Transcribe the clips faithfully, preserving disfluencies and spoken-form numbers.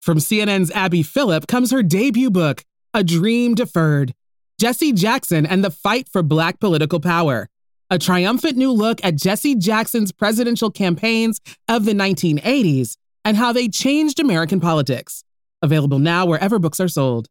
From C N N's Abby Phillip comes her debut book, A Dream Deferred, Jesse Jackson and the Fight for Black Political Power, a triumphant new look at Jesse Jackson's presidential campaigns of the nineteen eighties and how they changed American politics. Available now wherever books are sold.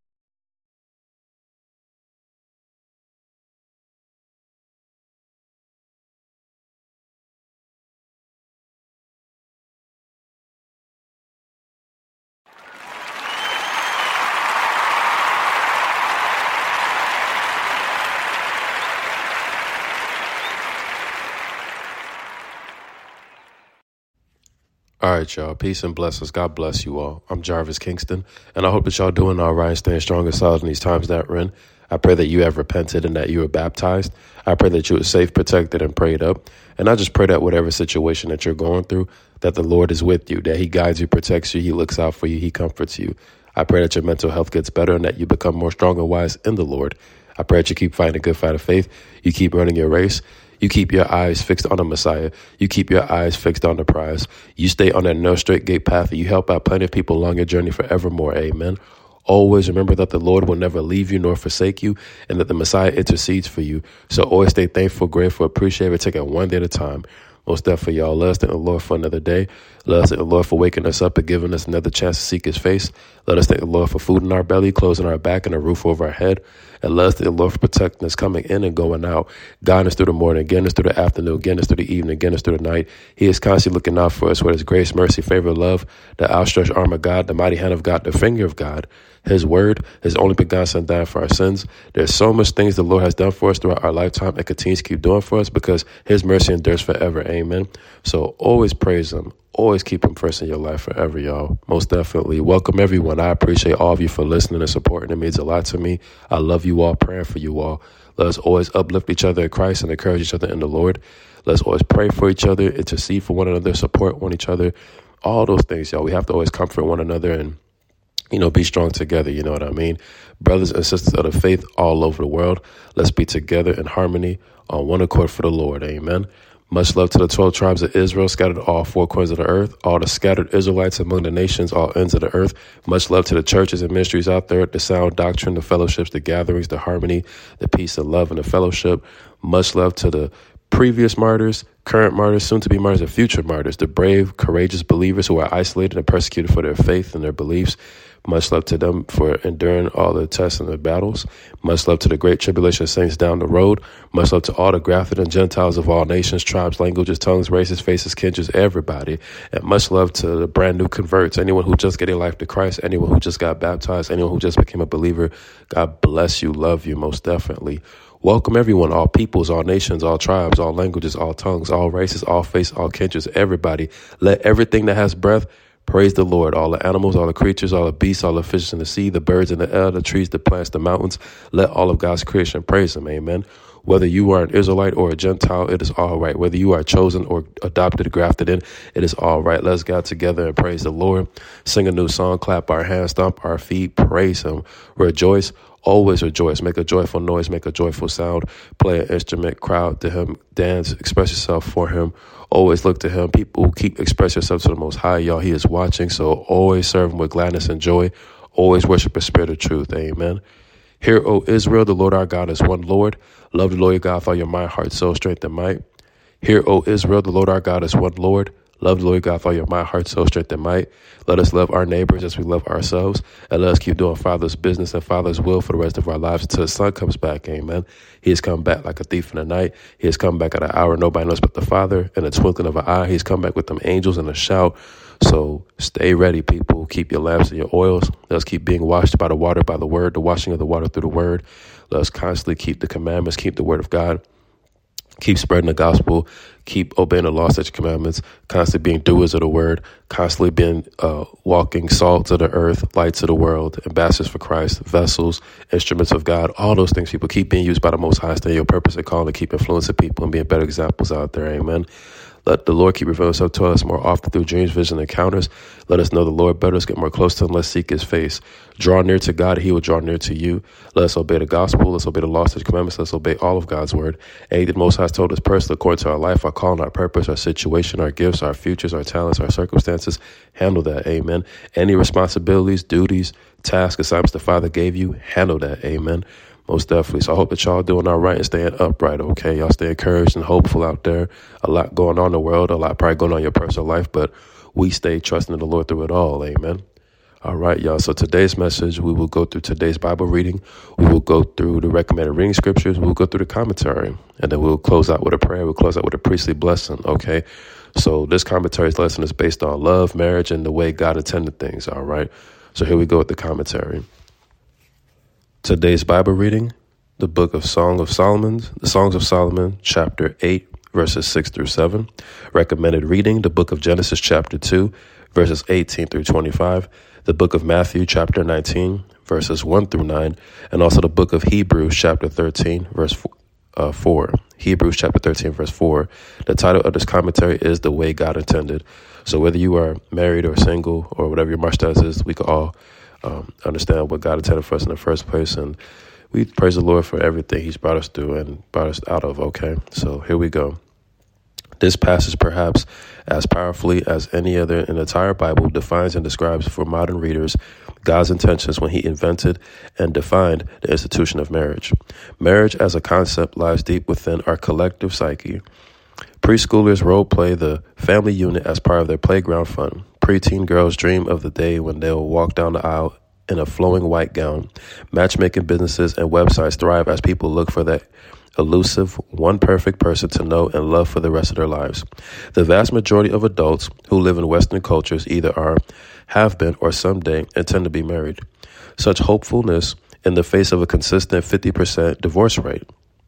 All right, y'all. Peace and blessings. God bless you all. I'm Jarvis Kingston, and I hope that y'all doing all right, staying strong and solid in these times that we're in. I pray that you have repented and that you are baptized. I pray that you are safe, protected, and prayed up. And I just pray that whatever situation that you're going through, that the Lord is with you, that he guides you, protects you, he looks out for you, he comforts you. I pray that your mental health gets better and that you become more strong and wise in the Lord. I pray that you keep fighting a good fight of faith. You keep running your race. You keep your eyes fixed on the Messiah. You keep your eyes fixed on the prize. You stay on that no straight gate path and you help out plenty of people along your journey forevermore. Amen. Always remember that the Lord will never leave you nor forsake you and that the Messiah intercedes for you. So always stay thankful, grateful, appreciative, take it one day at a time. Most definitely, y'all. Let us thank the Lord for another day. Let us thank the Lord for waking us up and giving us another chance to seek his face. Let us thank the Lord for food in our belly, clothes on our back, and a roof over our head. And let us thank the Lord for protecting us, coming in and going out, guiding us through the morning, getting us through the afternoon, getting us through the evening, getting us through the night. He is constantly looking out for us with his grace, mercy, favor, love, the outstretched arm of God, the mighty hand of God, the finger of God, his word, his only begotten son dying for our sins. There's so much things the Lord has done for us throughout our lifetime and continues to keep doing for us because his mercy endures forever. Amen. So always praise him. Always keep him first in your life forever, y'all. Most definitely. Welcome, everyone. I appreciate all of you for listening and supporting. It means a lot to me. I love you all, praying for you all. Let us always uplift each other in Christ and encourage each other in the Lord. Let's always pray for each other, intercede for one another, support one each other. All those things, y'all. We have to always comfort one another and, you know, be strong together. You know what I mean? Brothers and sisters of the faith all over the world, let's be together in harmony on one accord for the Lord. Amen. Much love to the twelve tribes of Israel, scattered all four corners of the earth, all the scattered Israelites among the nations, all ends of the earth. Much love to the churches and ministries out there, the sound doctrine, the fellowships, the gatherings, the harmony, the peace and love and the fellowship. Much love to the previous martyrs, current martyrs, soon-to-be martyrs, and future martyrs, the brave, courageous believers who are isolated and persecuted for their faith and their beliefs. Much love to them for enduring all the tests and the battles. Much love to the great tribulation saints down the road. Much love to all the grafted and Gentiles of all nations, tribes, languages, tongues, races, faces, kindreds, everybody. And much love to the brand new converts, anyone who just gave their life to Christ, anyone who just got baptized, anyone who just became a believer. God bless you, love you, most definitely. Welcome everyone, all peoples, all nations, all tribes, all languages, all tongues, all races, all faces, all kindreds, everybody. Let everything that has breath praise the Lord. All the animals, all the creatures, all the beasts, all the fishes in the sea, the birds in the air, the trees, the plants, the mountains. Let all of God's creation praise him. Amen. Whether you are an Israelite or a Gentile, it is all right. Whether you are chosen or adopted, grafted in, it is all right. Let's get together and praise the Lord. Sing a new song, clap our hands, stomp our feet, praise him. Rejoice. Always rejoice. Make a joyful noise. Make a joyful sound. Play an instrument. Crowd to him. Dance. Express yourself for him. Always look to him. People keep express yourself to the Most High. Y'all, he is watching. So always serve him with gladness and joy. Always worship in spirit of truth. Amen. Hear, O Israel, the Lord our God is one Lord. Love the Lord your God with all your mind, heart, soul, strength, and might. Hear, O Israel, the Lord our God is one Lord. Love the Lord God with all your mind, heart, soul, strength, and might. Let us love our neighbors as we love ourselves. And let us keep doing Father's business and Father's will for the rest of our lives until the Son comes back. Amen. He has come back like a thief in the night. He has come back at an hour nobody knows but the Father. In a twinkling of an eye, he's come back with them angels and a shout. So stay ready, people. Keep your lamps and your oils. Let's keep being washed by the water, by the word, the washing of the water through the word. Let us constantly keep the commandments, keep the word of God. Keep spreading the gospel, keep obeying the law, such commandments, constantly being doers of the word, constantly being uh, walking salts of the earth, lights of the world, ambassadors for Christ, vessels, instruments of God, all those things. People keep being used by the Most High, stay your purpose and call, and keep influencing people and being better examples out there. Amen. Let the Lord keep revealing himself to us more often through dreams, vision, and encounters. Let us know the Lord better. Let's get more close to him. Let's seek his face. Draw near to God. He will draw near to you. Let us obey the gospel. Let's obey the laws, his commandments. Let's obey all of God's word. Anything the Most High has told us personally, according to our life, our calling, our purpose, our situation, our gifts, our futures, our talents, our circumstances. Handle that. Amen. Any responsibilities, duties, tasks, assignments the Father gave you, handle that. Amen. Most definitely. So I hope that y'all doing all right and staying upright, okay? Y'all stay encouraged and hopeful out there. A lot going on in the world, a lot probably going on in your personal life, but we stay trusting in the Lord through it all. Amen. All right, y'all. So today's message, we will go through today's Bible reading. We will go through the recommended reading scriptures. We'll go through the commentary, and then we'll close out with a prayer. We'll close out with a priestly blessing, okay? So this commentary's lesson is based on love, marriage, and the way God intended things, all right? So here we go with the commentary. Today's Bible reading, the book of Song of Solomon, the Songs of Solomon, chapter eight, verses six through seven. Recommended reading, the book of Genesis, chapter two, verses eighteen through twenty-five. The book of Matthew, chapter nineteen, verses one through nine. And also the book of Hebrews, chapter thirteen, verse uh, four. Hebrews, chapter thirteen, verse four. The title of this commentary is The Way God Intended. So whether you are married or single or whatever your marriage status is, we can all Um, understand what God intended for us in the first place. And we praise the Lord for everything he's brought us through and brought us out of. Okay, so here we go. This passage, perhaps as powerfully as any other in the entire Bible, defines and describes for modern readers God's intentions when he invented and defined the institution of marriage. Marriage as a concept lies deep within our collective psyche. Preschoolers role play the family unit as part of their playground fun. Preteen girls dream of the day when they will walk down the aisle in a flowing white gown. Matchmaking businesses and websites thrive as people look for that elusive, one perfect person to know and love for the rest of their lives. The vast majority of adults who live in Western cultures either are, have been, or someday intend to be married. Such hopefulness in the face of a consistent fifty percent divorce rate.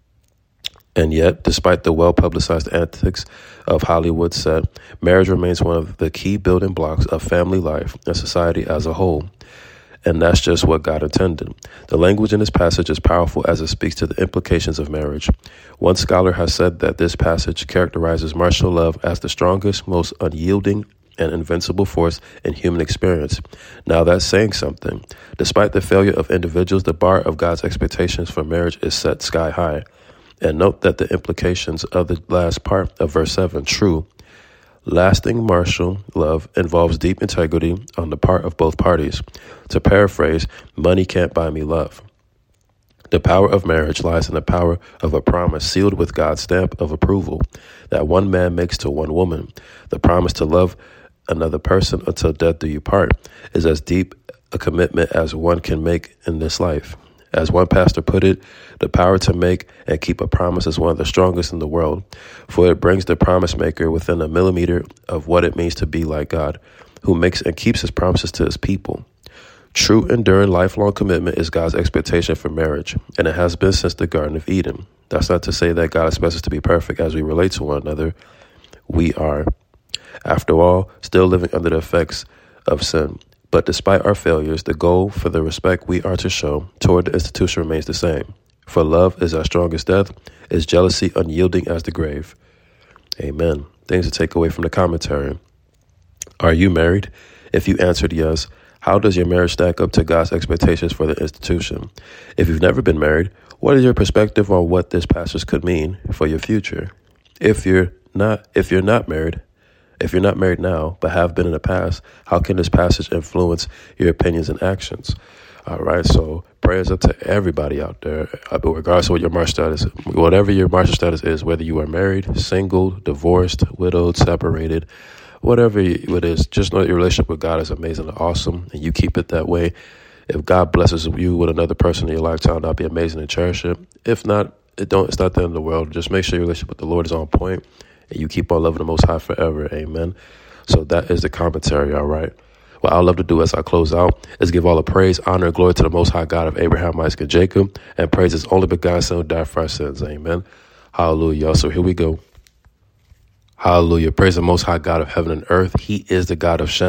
And yet, despite the well-publicized antics of Hollywood set, marriage remains one of the key building blocks of family life and society as a whole. And that's just what God intended. The language in this passage is powerful as it speaks to the implications of marriage. One scholar has said that this passage characterizes martial love as the strongest, most unyielding, and invincible force in human experience. Now that's saying something. Despite the failure of individuals, the bar of God's expectations for marriage is set sky high. And note that the implications of the last part of verse seven, true, lasting martial love involves deep integrity on the part of both parties. To paraphrase, money can't buy me love. The power of marriage lies in the power of a promise sealed with God's stamp of approval that one man makes to one woman. The promise to love another person until death do you part is as deep a commitment as one can make in this life. As one pastor put it, the power to make and keep a promise is one of the strongest in the world, for it brings the promise maker within a millimeter of what it means to be like God, who makes and keeps his promises to his people. True, enduring, lifelong commitment is God's expectation for marriage, and it has been since the Garden of Eden. That's not to say that God expects us to be perfect as we relate to one another. We are, after all, still living under the effects of sin. But despite our failures, the goal for the respect we are to show toward the institution remains the same. For love is as strong as death, is jealousy unyielding as the grave. Amen. Things to take away from the commentary. Are you married? If you answered yes, how does your marriage stack up to God's expectations for the institution? If you've never been married, what is your perspective on what this passage could mean for your future? If you're not, if you're not married, If you're not married now, but have been in the past, how can this passage influence your opinions and actions? All right, so prayers up to everybody out there, regardless of what your marriage status, whatever your marriage status is, whether you are married, single, divorced, widowed, separated, whatever it is, just know that your relationship with God is amazing and awesome, and you keep it that way. If God blesses you with another person in your lifetime, that'll be amazing and cherish it. If not, it don't. It's not the end of the world. Just make sure your relationship with the Lord is on point. And you keep on loving the Most High forever. Amen. So that is the commentary. All right. What I love to do as I close out is give all the praise, honor, and glory to the Most High God of Abraham, Isaac, and Jacob, and praise his only begotten Son who died for our sins. Amen. Hallelujah. So here we go. Hallelujah. Praise the Most High God of heaven and earth. He is the God of Shem,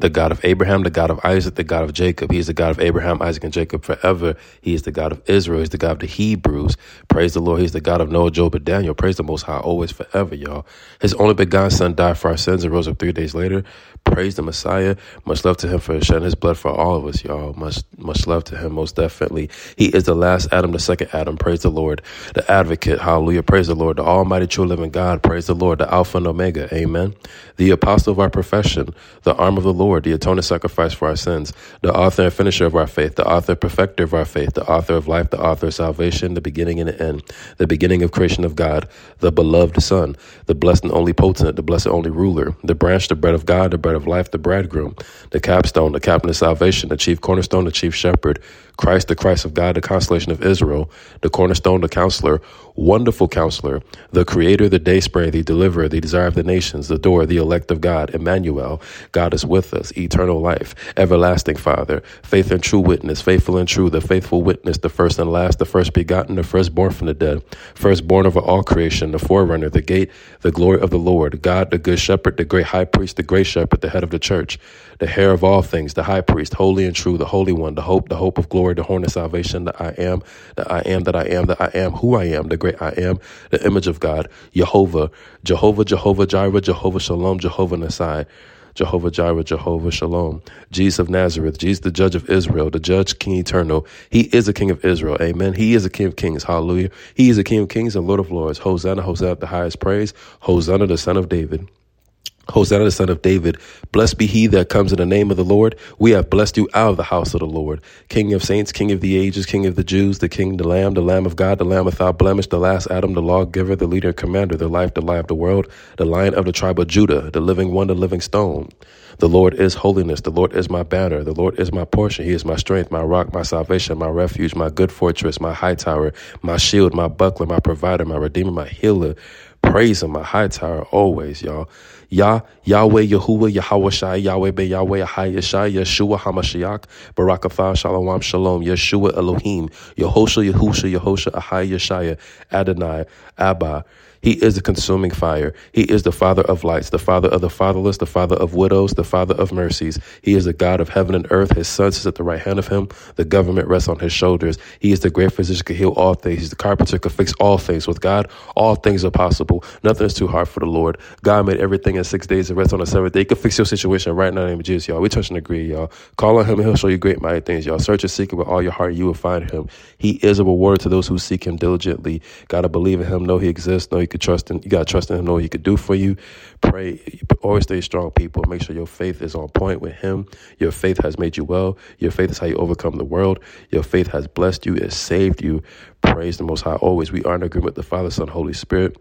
the God of Abraham, the God of Isaac, the God of Jacob. He is the God of Abraham, Isaac, and Jacob forever. He is the God of Israel. He's the God of the Hebrews. Praise the Lord. He's the God of Noah, Job, and Daniel. Praise the Most High, always, forever, y'all. His only begotten Son died for our sins and rose up three days later. Praise the Messiah. Much love to him for shedding his blood for all of us, y'all. Much, much love to him, most definitely. He is the last Adam, the second Adam. Praise the Lord. The advocate. Hallelujah. Praise the Lord. The almighty, true, living God. Praise the Lord. The Alpha and Omega. Amen. The apostle of our profession. The arm of the Lord. The atoning sacrifice for our sins. The author and finisher of our faith. The author and perfecter of our faith. The author of life. The author of salvation. The beginning and the end. The beginning of creation of God. The beloved Son. The blessed and only potent. The blessed only ruler. The branch, the bread of God. The bread of life, the bridegroom, the capstone, the captain of salvation, the chief cornerstone, the chief shepherd, Christ, the Christ of God, the consolation of Israel, the cornerstone, the counselor, wonderful counselor, the creator, the dayspring, the deliverer, the desire of the nations, the door, the elect of God, Emmanuel, God is with us, eternal life, everlasting Father, faith and true witness, faithful and true, the faithful witness, the first and last, the first begotten, the firstborn from the dead, firstborn over all creation, the forerunner, the gate, the glory of the Lord, God, the good shepherd, the great high priest, the great shepherd, the head of the church, the heir of all things, the high priest, holy and true, the holy one, the hope, the hope of glory, the horn of salvation, the I am, the I am, that I am, that I am, who I am, the great I am, the image of God, Jehovah, Jehovah, Jehovah Jireh, Jehovah Shalom, Jehovah Nisai, Jehovah Jireh, Jehovah Shalom, Jesus of Nazareth, Jesus the judge of Israel, the judge, King eternal. He is a King of Israel. Amen. He is a King of kings. Hallelujah. He is a King of kings and Lord of lords. Hosanna, Hosanna, the highest praise. Hosanna, the son of David. Hosanna, the son of David. Blessed be he that comes in the name of the Lord. We have blessed you out of the house of the Lord. King of saints, King of the ages, King of the Jews, the King, the Lamb, the Lamb of God, the Lamb without blemish, the last Adam, the lawgiver, the leader and commander, the life, the light of the world, the Lion of the tribe of Judah, the living one, the living stone. The Lord is holiness. The Lord is my banner. The Lord is my portion. He is my strength, my rock, my salvation, my refuge, my good fortress, my high tower, my shield, my buckler, my provider, my redeemer, my healer. Praise him, my high tower, always, y'all. Yah, Yahweh, Yahuwah, Yahweh Shai, Yahweh Be, Yahweh, Ahai, Yeshai, Yeshua, HaMashiach, Barak Atah, Shalom, Shalom, Yeshua, Elohim, Yehoshua, Yehusha, Yehosha, Ahai, Yeshaya, Adonai, Abba. He is the consuming fire. He is the Father of lights, the Father of the fatherless, the Father of widows, the Father of mercies. He is the God of heaven and earth. His Son sits at the right hand of him. The government rests on his shoulders. He is the great physician, can heal all things. He's the carpenter, can fix all things. With God, all things are possible. Nothing is too hard for the Lord. God made everything in six days and rest on the seventh day. He can fix your situation right now in the name of Jesus, y'all. We touch and agree, y'all. Call on him and he'll show you great mighty things, y'all. Search and seek him with all your heart. You will find him. He is a rewarder to those who seek him diligently. Gotta believe in him. Know he exists. Know you can trust him. You gotta trust in him, know what he could do for you. Pray, always stay strong, people. Make sure your faith is on point with him. Your faith has made you well. Your faith is how you overcome the world. Your faith has blessed you. It saved you. Praise the Most High always. We are in agreement with the Father, Son, Holy Spirit.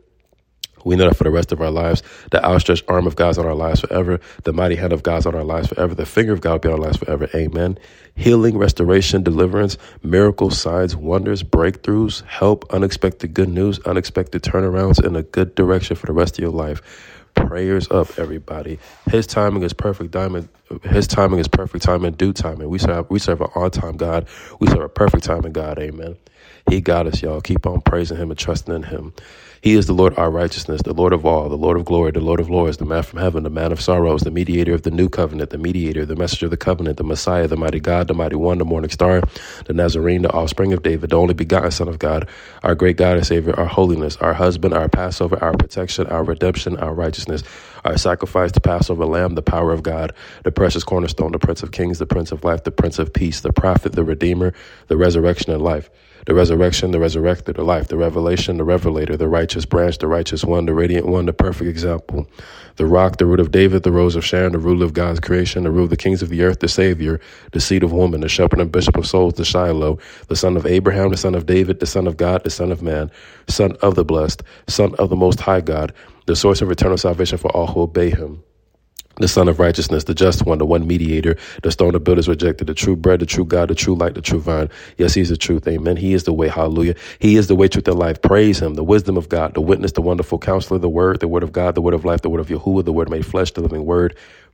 We know that for the rest of our lives, the outstretched arm of God's on our lives forever. The mighty hand of God's on our lives forever. The finger of God will be on our lives forever. Amen. Healing, restoration, deliverance, miracles, signs, wonders, breakthroughs, help, unexpected good news, unexpected turnarounds in a good direction for the rest of your life. Prayers up, everybody. His timing is perfect. Diamond. His timing is perfect time and due timing. We serve, we serve an on-time God. We serve a perfect timing God. Amen. He got us, y'all. Keep on praising him and trusting in him. He is the Lord, our righteousness, the Lord of all, the Lord of glory, the Lord of lords, the man from heaven, the man of sorrows, the mediator of the new covenant, the mediator, the messenger of the covenant, the Messiah, the mighty God, the mighty one, the morning star, the Nazarene, the offspring of David, the only begotten Son of God, our great God and Savior, our holiness, our husband, our Passover, our protection, our redemption, our righteousness, our sacrifice, the Passover lamb, the power of God, the precious cornerstone, the Prince of Kings, the Prince of Life, the Prince of Peace, the prophet, the Redeemer, the resurrection and life. The resurrection, the resurrected, the life, the revelation, the revelator, the righteous branch, the righteous one, the radiant one, the perfect example, the rock, the root of David, the rose of Sharon, the ruler of God's creation, the root of the kings of the earth, the Savior, the seed of woman, the shepherd and bishop of souls, the Shiloh, the son of Abraham, the son of David, the son of God, the son of man, son of the blessed, son of the most high God, the source of eternal salvation for all who obey him. The Son of Righteousness, the just one, the one mediator, the stone of builders rejected, the true bread, the true God, the true light, the true vine. Yes, he's the truth. Amen. He is the way. Hallelujah. He is the way, truth, and life. Praise him. The wisdom of God, the witness, the wonderful counselor, the word, the word of God, the word of life, the word of Yahuwah, the word made flesh, the living word.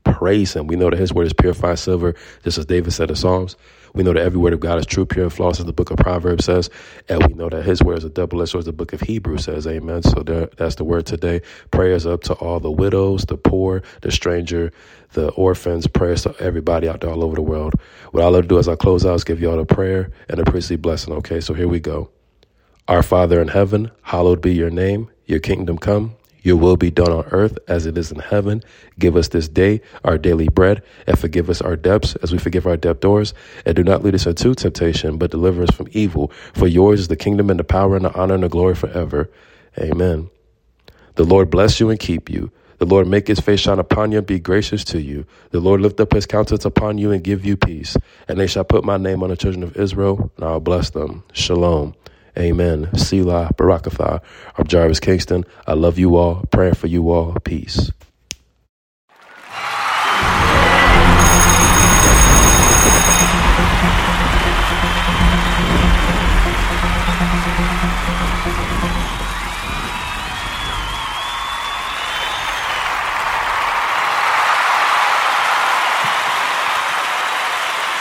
Praise him. We know that his word is purified silver, just as David said in Psalms. We know that every word of God is true, pure, and flawless, as the book of Proverbs says. And we know that his word is a double-edged sword, as the book of Hebrews says. Amen. So there, that's the word today. Prayers up to all the widows, the poor, the stranger, the orphans. Prayers to everybody out there all over the world. What I'll do as I close out is give y'all a prayer and a priestly blessing. Okay, so here we go. Our Father in heaven, hallowed be your name. Your kingdom come. Your will be done on earth as it is in heaven. Give us this day our daily bread, and forgive us our debts as we forgive our debtors. And do not lead us into temptation, but deliver us from evil. For yours is the kingdom and the power and the honor and the glory forever. Amen. The Lord bless you and keep you. The Lord make his face shine upon you and be gracious to you. The Lord lift up his countenance upon you and give you peace. And they shall put my name on the children of Israel, and I'll bless them. Shalom. Amen. Selah, Barakatha. I'm Jarvis Kingston. I love you all. Praying for you all. Peace.